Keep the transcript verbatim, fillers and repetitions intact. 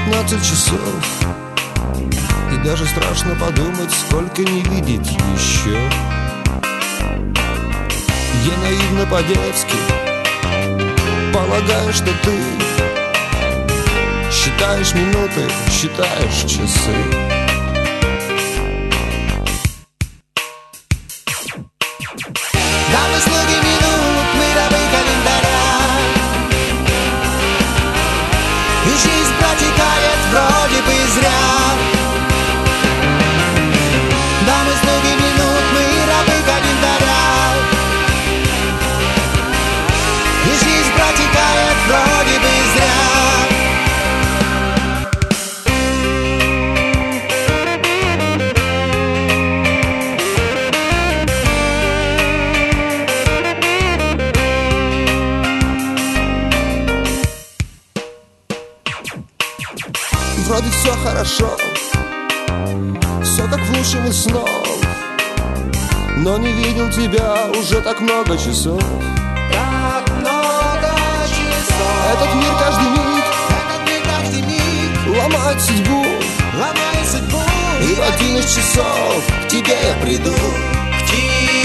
пятнадцать часов, и даже страшно подумать, сколько не видеть еще. Я наивно по-детски полагаю, что ты считаешь минуты, считаешь часы. Дамы слуги минут, мы рабы календаря, и жизнь протекает вроде бы зря. Дамы слуги минут, мы рабы календаря, и жизнь протекает вроде бы зря. Вроде все хорошо, все как в лучшем из снов, но не видел тебя уже так много часов. Так много часов. Этот мир каждый миг, Этот мир каждый миг ломает судьбу, ломает судьбу. и в один из часов к тебе я приду. К тебе